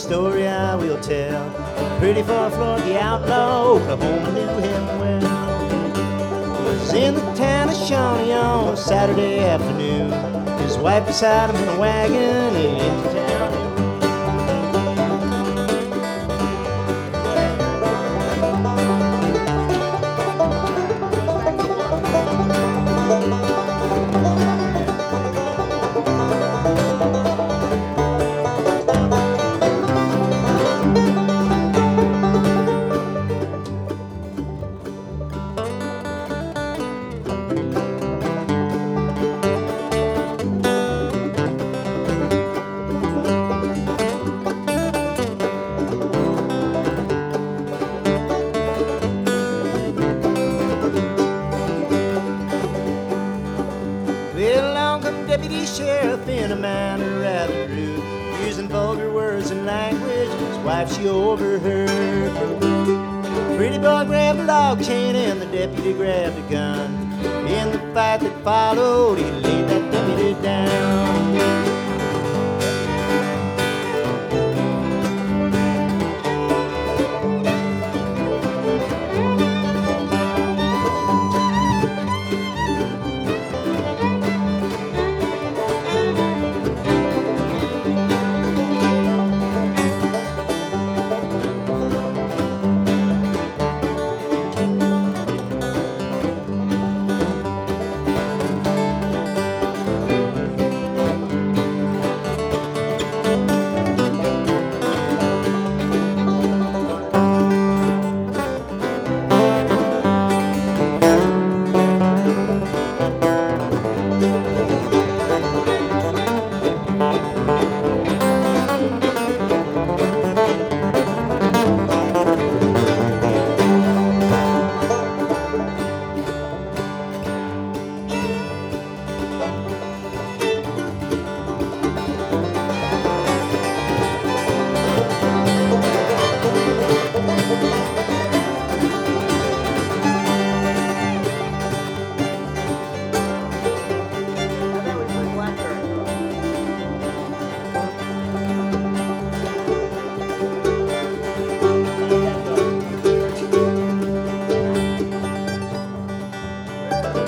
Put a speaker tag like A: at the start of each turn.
A: story I will tell. Pretty far Floyd the outlaw, Oklahoma knew him well. Was in the town of Shawnee on a Saturday afternoon. His wife beside him in a wagon into town. Well, along come deputy sheriff in a manner rather rude, using vulgar words and language his wife she overheard. Pretty boy grabbed a log chain and the deputy grabbed a gun. In the fight that followed, he laid that deputy down.